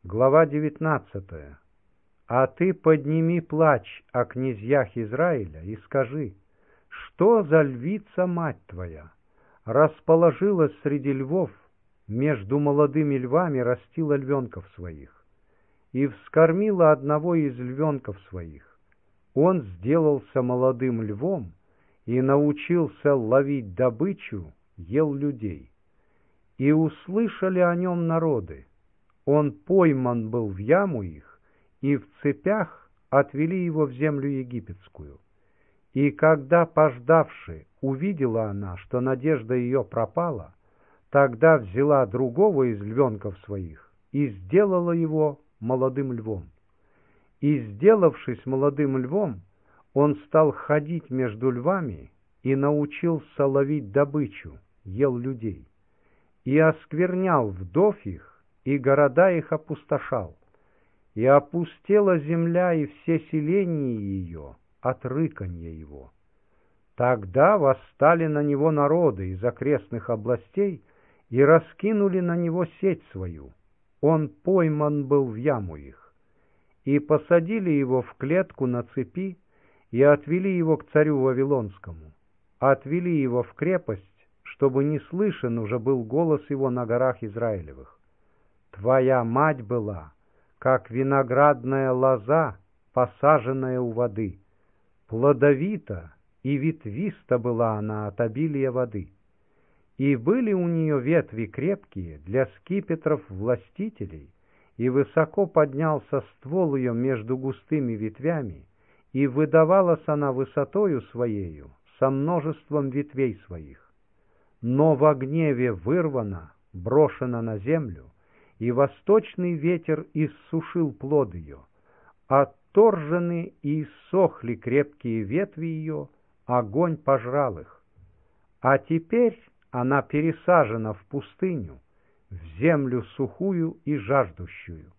Глава 19. «А ты подними плач о князьях Израиля и скажи, что за львица мать твоя расположилась среди львов, между молодыми львами растила львенков своих, и вскормила одного из львенков своих. Он сделался молодым львом и научился ловить добычу, ел людей. И услышали о нем народы. Он пойман был в яму их, и в цепях отвели его в землю египетскую. И когда, пождавши, увидела она, что надежда ее пропала, тогда взяла другого из львенков своих и сделала его молодым львом. И, сделавшись молодым львом, он стал ходить между львами и научился ловить добычу, ел людей. И осквернял вдов их, и города их опустошал. И опустела земля и все селения ее от рыканья его. Тогда восстали на него народы из окрестных областей и раскинули на него сеть свою. Он пойман был в яму их. И посадили его в клетку на цепи и отвели его к царю Вавилонскому. Отвели его в крепость, чтобы не слышен уже был голос его на горах Израилевых. Твоя мать была, как виноградная лоза, посаженная у воды. Плодовита и ветвиста была она от обилия воды. И были у нее ветви крепкие для скипетров властителей, и высоко поднялся ствол ее между густыми ветвями, и выдавалась она высотою своею со множеством ветвей своих. Но во гневе вырвана, брошена на землю, и восточный ветер иссушил плод ее. Отторжены и иссохли крепкие ветви ее, огонь пожрал их. А теперь она пересажена в пустыню, в землю сухую и жаждущую.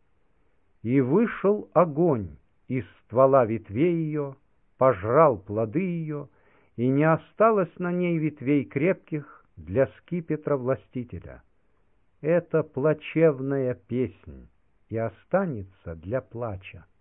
И вышел огонь из ствола ветвей ее, пожрал плоды ее, и не осталось на ней ветвей крепких для скипетра властителя. Это плачевная песнь и останется для плача.